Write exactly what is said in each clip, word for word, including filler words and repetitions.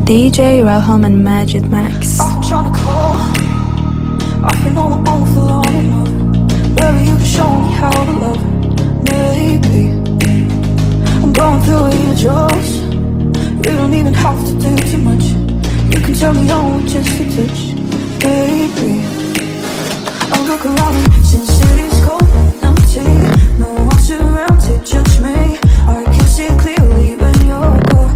D J Raham and Majid Max. I'm trying to call. I've been on my own for long enough. Baby, you can show me how to love. Maybe I'm going through your jaws. You don't even have to do too much. You can turn me on with just a touch. Baby, I look around and since city's cold and empty, no one's around to judge me. I can see clearly when you're gone.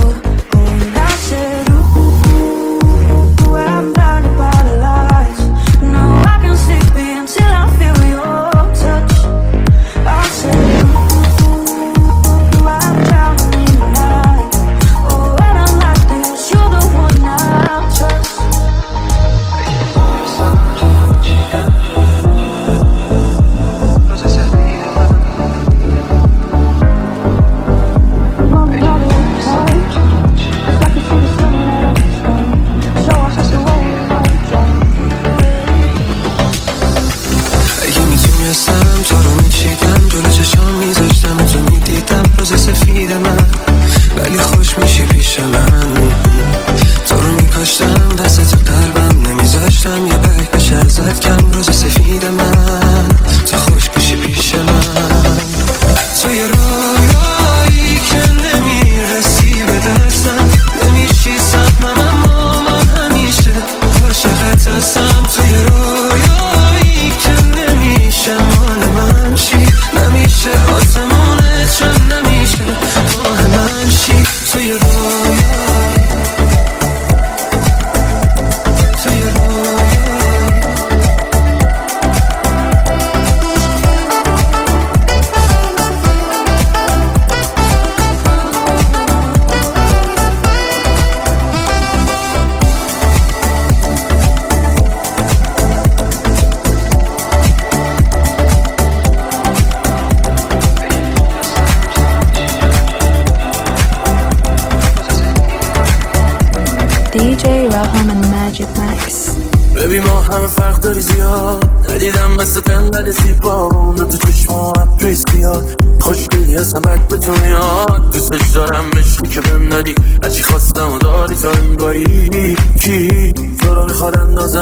D J Raham and Majid Max. ببین ما همه فرق داری زیاد ندیدم مثل تنبل زیبا اون تو چشما اپریس بیاد خوشگلی از همت به تو میاد دوستش دارم مشکی که بهم ندی هرچی خواستم و داری تا این باری کی تو رو میخواد اندازه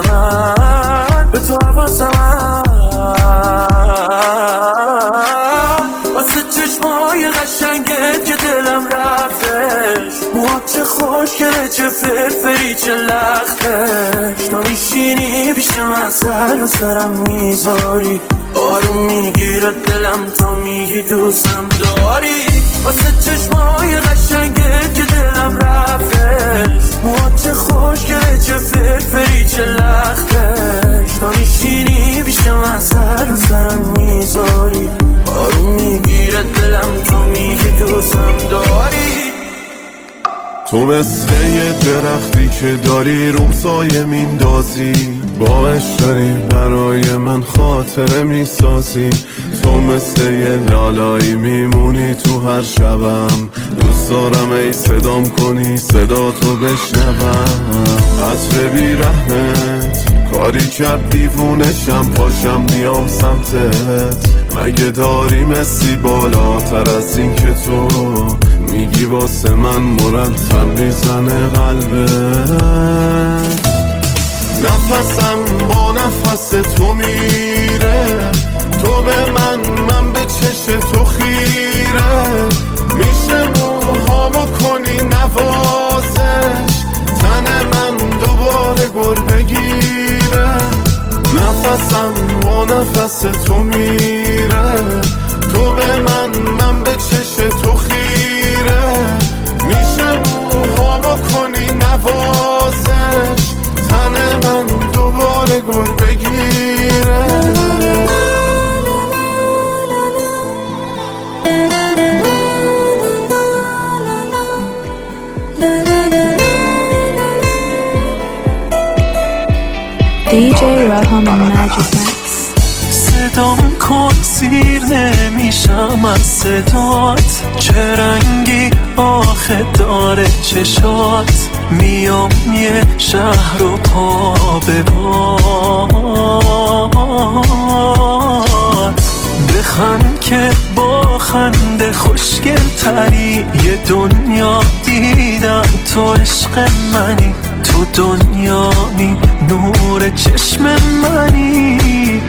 من به تو حواسم واسه چشمای قشنگت که دلم رفتش موهات چه خوشگله چه فرفری چه لختش تا میشینی پیش من سر و سرم میذاری آروم میگیره دلم تا میگی دوستم داری واسه چشمای قشنگت که دلم رفتش موهات چه خوشگله چه فرفری چه لختش تا میشینی پیش من سر و سرم میذاری آروم میگیره دلم تا میگی دوستم داری تو مثل یه درختی که داری روم سایه میندازی باش داری برای من خاطره میسازی تو مثل یه لالایی میمونی تو هر شبم دوست دارم ای صدام کنی صدا تو بشنوم عطر بیرحمت کاری کرد دیوونشم پاشم میام سمتت مگه داری مسی بالاتر از این که تو میگی واسه من مرتب میزنه قلبت نفسم با نفس تو میره تو به من من به چش تو خیره میشه موهامو کنی نوازش تن من دوباره گل بگیره نفسم با نفس تو میره تو به من من به چش تو خیره میشه موهامو کنی نوازش تن من دوباره گل بگیره D J Raham and Majid Max. صدام کن سیر نمیشم از صدات چه رنگی آخه داره چشات میام یه شهر رو پا به پات بخند که با خنده خوشگل تری یه دنیا دیدم، تو عشق منی، تو دنیایی، نور چشم منی.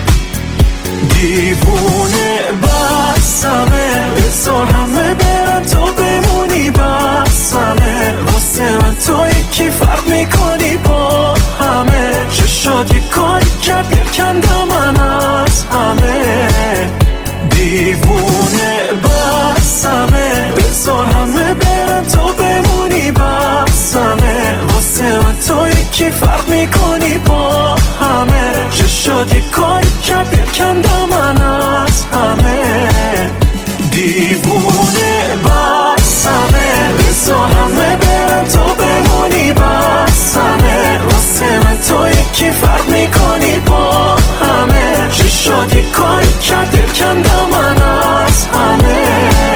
دیوونه بسمه، بذار همه برن تو بمونی بسمه، واسه من تو یکی فرق میکنی با همه. چشات یک کاری کرد یکندم من از همه. دیوونه بسمه، بذار همه برن تو بمونی بسمه، واسه من تو یکی فرق میکنی با همه. چشات یک کاری کرد یکندم من از همه. دیوونه بسمه، بذار همه برن تو بمونی بسمه، واسه من تو یکی فرق میکنی با همه. چشات یک کاری کرد یکندم من از همه.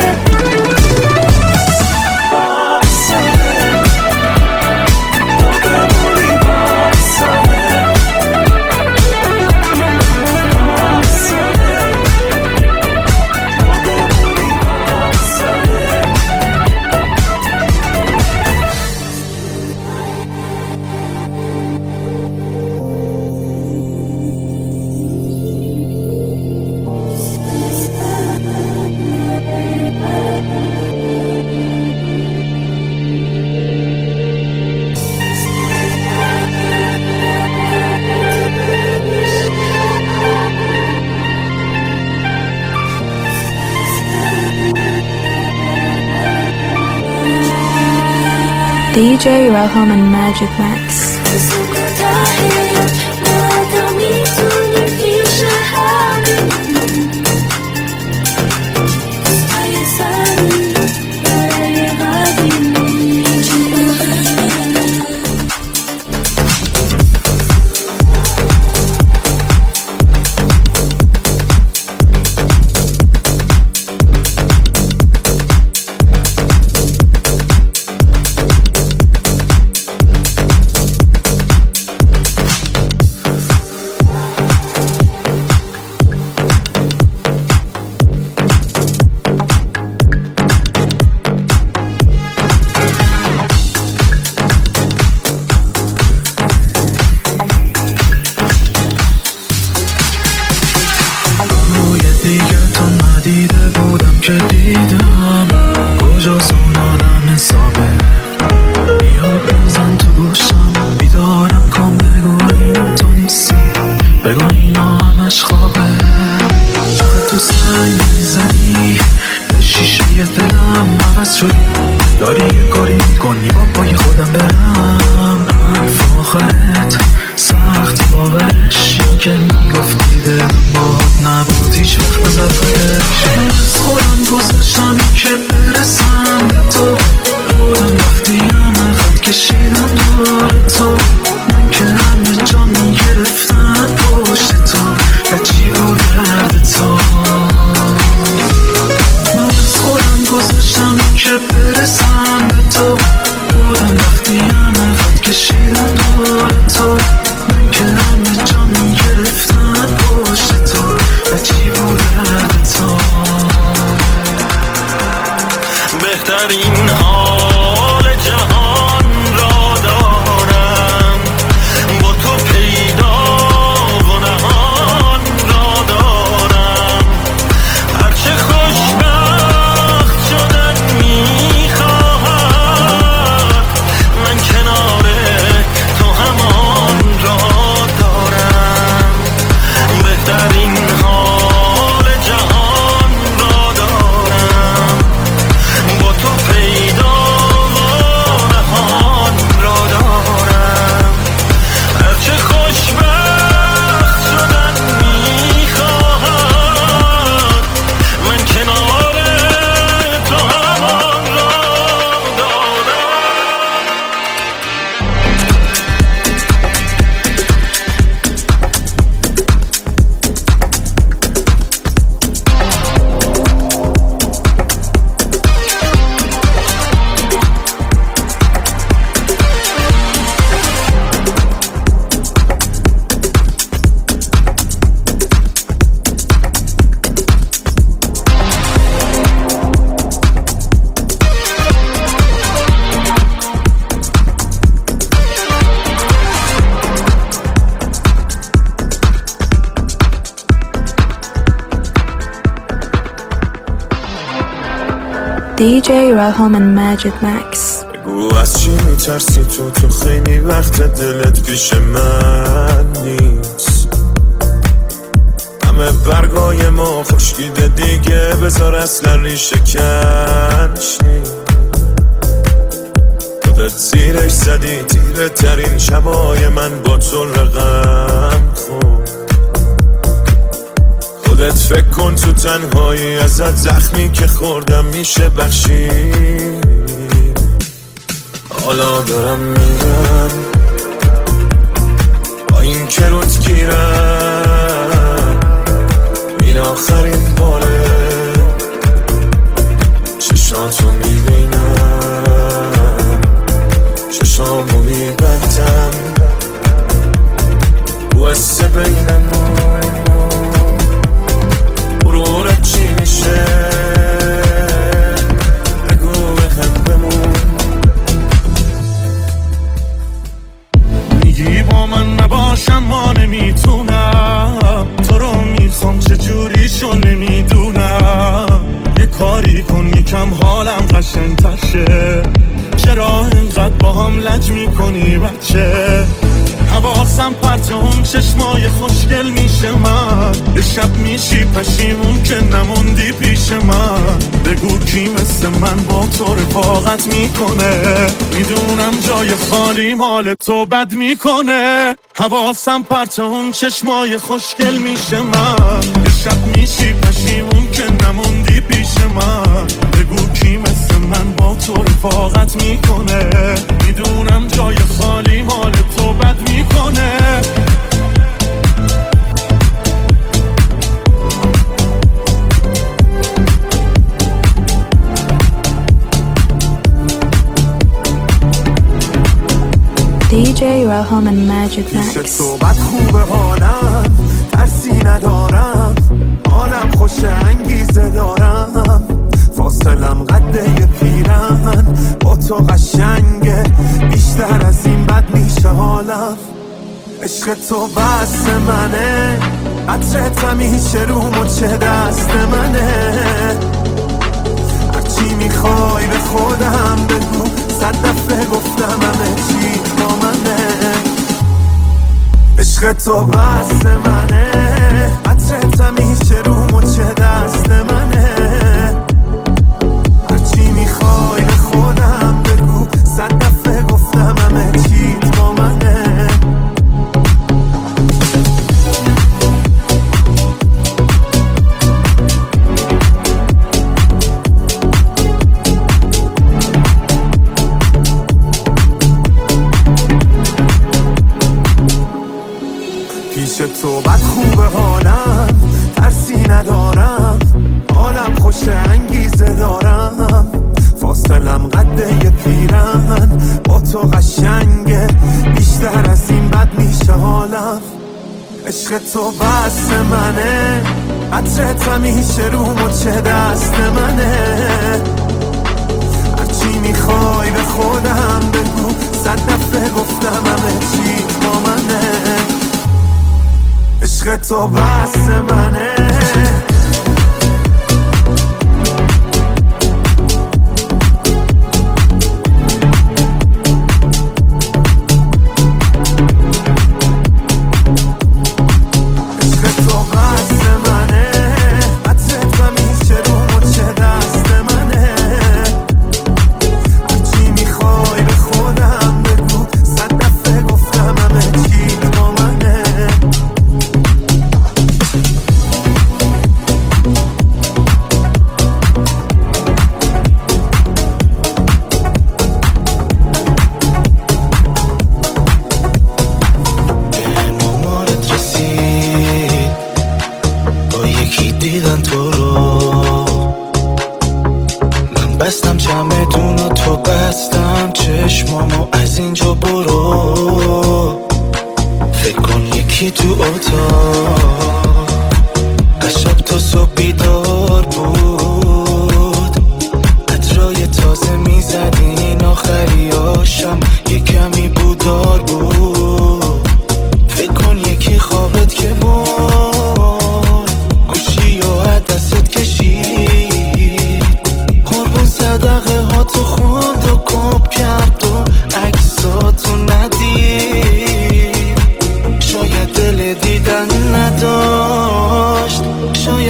D J Raham and Magic Max. دی جی Raham and Majid Max. بگو از چی میترسی تو تو خیلی وقت دلت پیش من نیست. همه برگای ما خشکیده دیگه بذار اصلا ریشه کنش نیست. خودت زیرش زدی تیره ترین شبای من با تو رقم خون. خودت فکر کن تو تنهایی ازت زخمی که خوردم میشه بخشید. حالا دارم میرم با این که روت گیرم، این آخرین باره چشاتو میبینم، چشامو میبندم واسه بینمون غرورت چی میشه بگو بهم بمون. میگی با من نباشم ما نمیتونم، تو رو میخوام چجوری شو نمیدونم. یه کاری کن یکم حالم قشنگ‌تر شه، چرا اینقدر با هم لج میکنی بچه؟ حواسم پرت اون چشمای خوشگل میشه من، یه شب میشی پشیمون که نموندی پیش من. بگو کی مثل من با تو رفاقت میکنه، میدونم جای خالی مال تو بد میکنه. حواسم پرت اون چشمای خوشگل میشه من، یه شب میشی پشیمون که نموندی پیش من. بگو کی مثل من با تو رفاقت میکنه، میدونم جای خالی مال تو بد میکنه. دی جی Raham and Majid پیش Max. صحبت خوبه حالم، ترسی ندارم، حالم خوش انگیزه دارم. فاصلم قده پیرن با تو قشنگه، بیشتر از این بد میشه حالم. عشق تو بس منه، عطرت همیشه روم و چه دست منه. هرچی میخوای به خودم بگو، صد دفعه گفتم همه چی با منه. عشق تو بس منه، عطرت همیشه روم و چه دست منه. هرچی میخوای به خودم بگو، صد دفعه گفتم همه چی با منه. پیش تو بد خوبه حالم، ترسی ندارم، حالم خوش انگیزه دارم. فاصلم قده پیرن با تو قشنگه، بیشتر از این بد میشه حالم. عشق تو بس منه، عطرت همیشه روم و چه دست منه. هرچی میخوای به خودم بگو، صد دفعه گفتم همه چی با منه. عشق تو بس منه.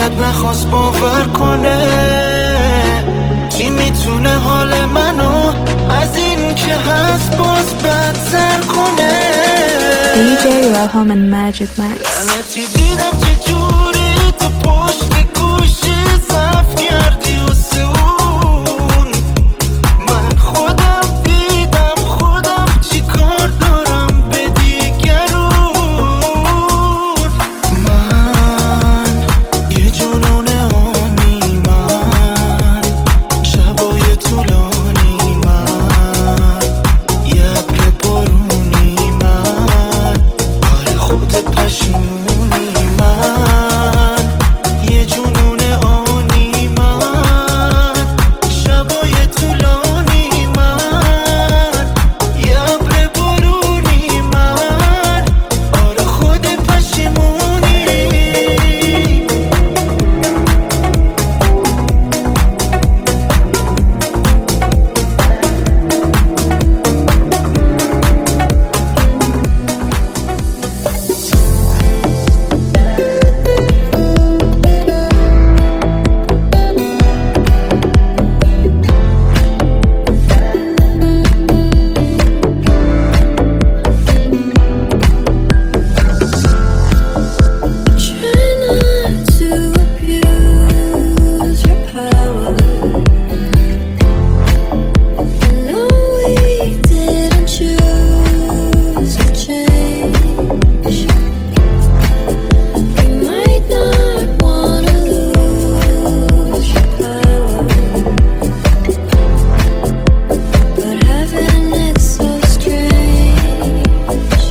شاید نخواست باور کنه کی میتونه حال منو از این که هست باز بدتر کنه. دی جی Raham and Magic Max. لعنتی دیدم چه جوری تو پشت گوشی ضعف کردی و سون من خودم دیدم خودم چی کار دارم به دیگرون. من یه جنون آنی من شبای طولانی من یه ابر بارونی من آره خود پشمونی من یه جنون آنی من شبای طولانی من یه ابر بارونی من آره خود پشمونی. Try not to abuse your power. I know we didn't choose to change. You might not wanna lose your power, but having it so strange.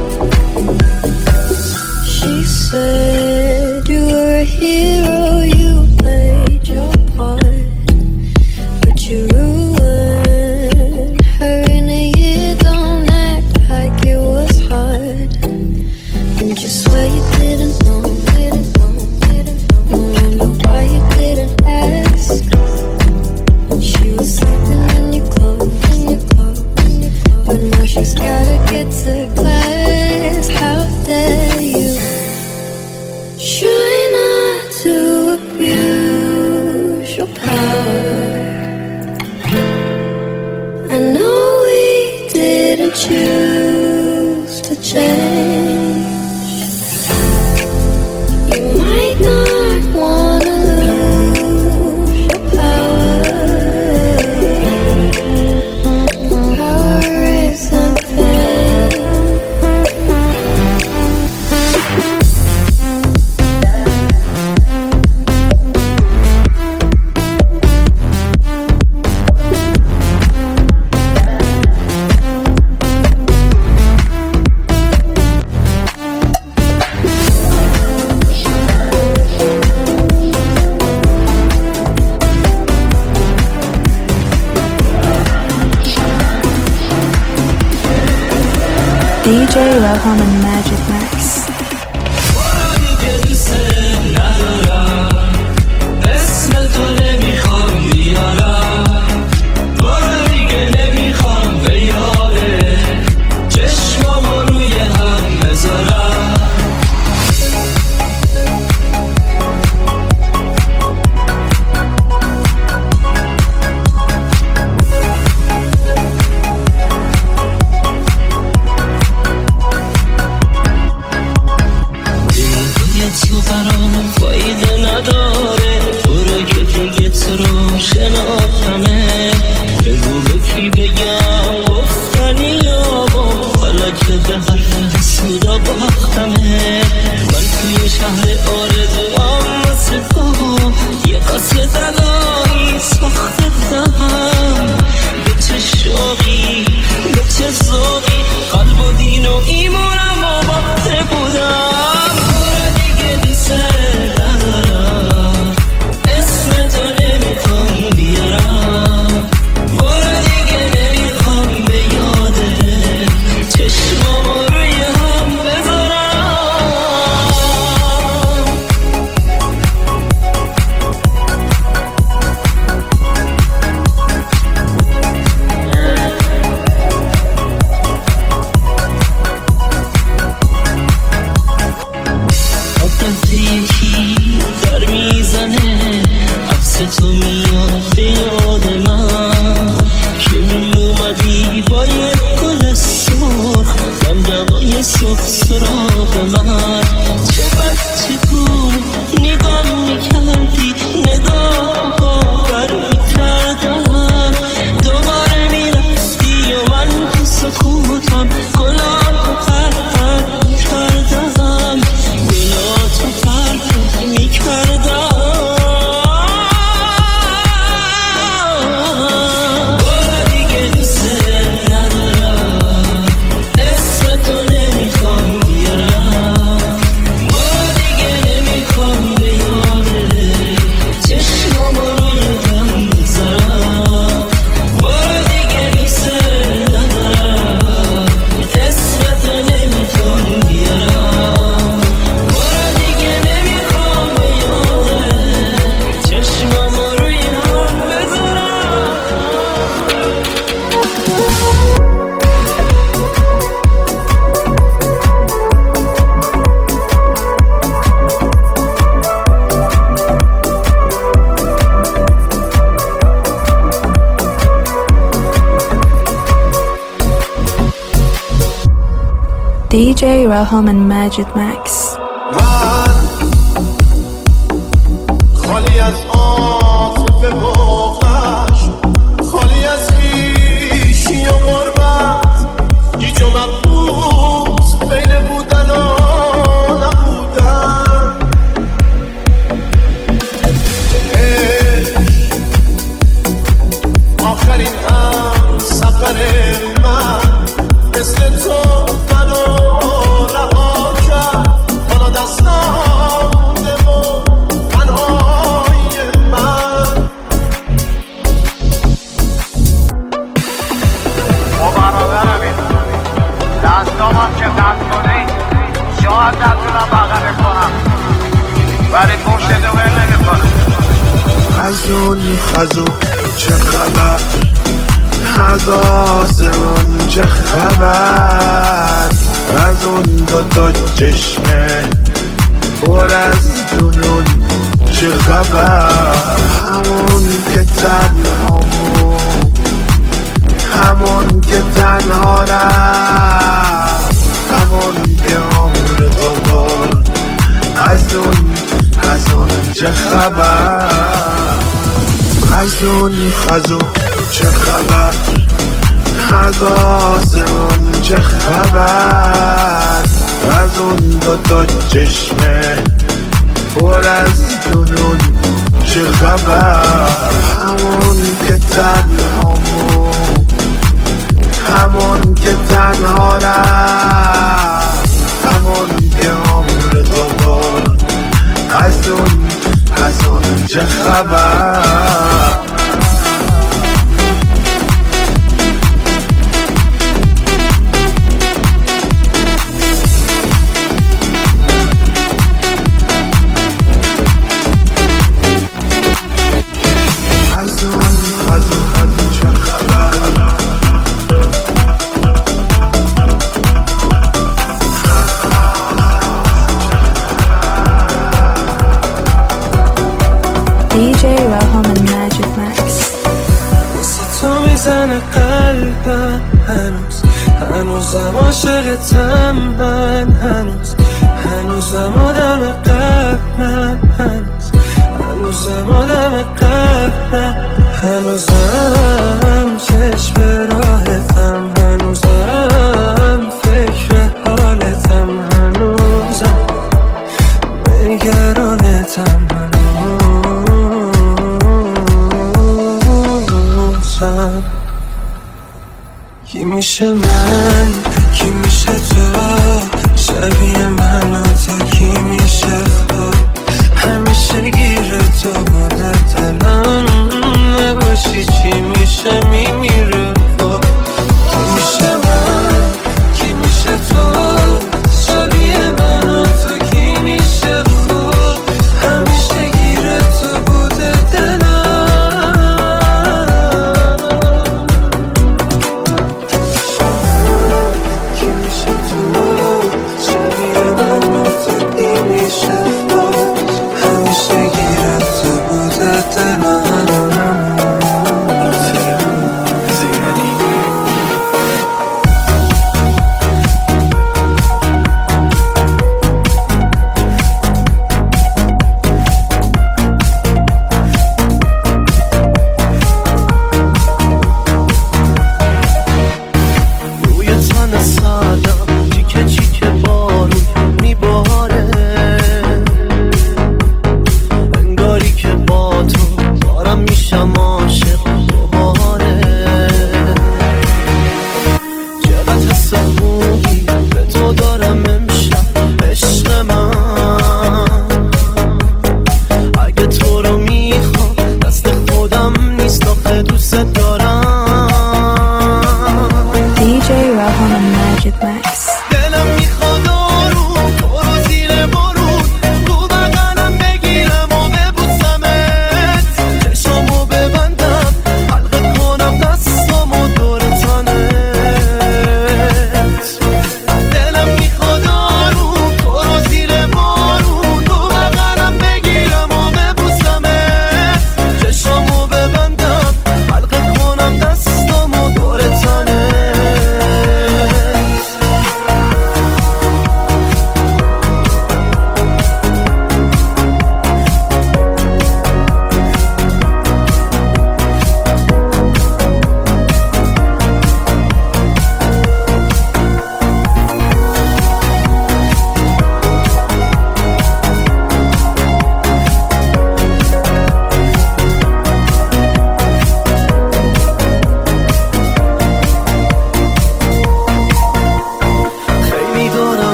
She said you were a hero, you played your part, but you ruined her in a year. Don't act like it was hard, and you swear you didn't know, didn't know, didn't know. No, I know why you didn't ask. She was sleeping in your clothes, in your clothes, in your clothes. But now she's gotta get to class. How dare you? Try not to abuse your power. I know we didn't choose to change. You might not wanna lose your power. Power is unfair. دی جی Raham and Magic Max. اسم تو نمیخوام بیارم بار دیگه نمیخوام به یاده چشمامو روی هم بذارم. Raham and Majid Max. خالی از عاطفه و غش، خالی از خویشی و غربت، گیج و مبعوث بین بودن و نبودن. آخرین هم سفر من مثل تو منو رها کرد، حالا دستم مونده و تنهای من. با برادرمی دستامم که قطع کنی شاید نتونم بغل کنم ولی پشت دو ول نمیکنم. از اون خزو چه خبر، از آسمون چه خبر، از اون دوتا چشمه پر از جنون چه خبر. همون که تنهامون، همون که تنها رفت، همون که عمر دوبار از اون، از اون چه خبر. از اون خزو چه خبر، از آسمون چه خبر، از اون دوتا چشمه پر از جنون چه خبر. همون که تنهامون، همون که تنها رفت، همون که عمر دوبار از اون، از اون چه خبر. D J Raham and Majid Max. واسه تو میزنه قلبم هنوز، هنوزم عاشقتم من هنوز، هنوزم آدم قلبم هنوز، هنوزم آدم قلبم، هنوزم چشم راحتم، هنوزم فکر حالتم، هنوزم نگرانتم، هنوزم کی میشه من، کی میشه تو، شبیه من و تو کی میشه خود، همیشه گیر تو بوده دلم، نباشی چی میشه میمیره خود. کی میشه من، کی میشه تو، شبیه من و تو کی میشه خود، همیشه گیر تو بوده دلم.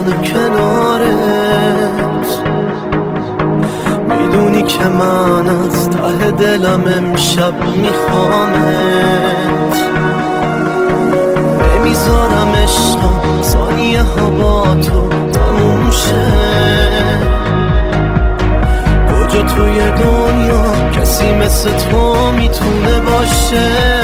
منو کنارت، میدونی که من از ته دلم امشب میخوامت، نمیذارم عشقم ثانیه ها با تو تموم شه. کجا توی دنیا کسی مثل تو میتونه باشه؟